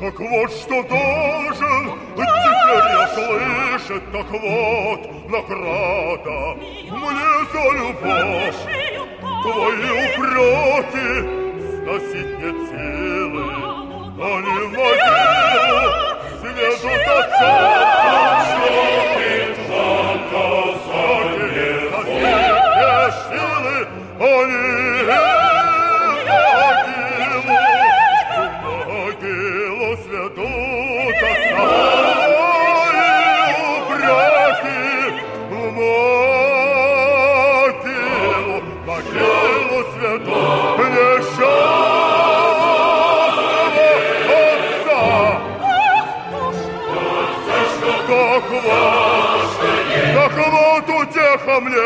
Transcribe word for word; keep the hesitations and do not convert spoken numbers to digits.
Так вот что должен теперь я слышать, так вот награда мне за любовь. Твои упреки сносить нет силы, они в могилу сведут отца. Что ты наказание сносить нет силы, они в могилу сведут отца. Могилу святого несчастного отца. Так вот, так вот утеха мне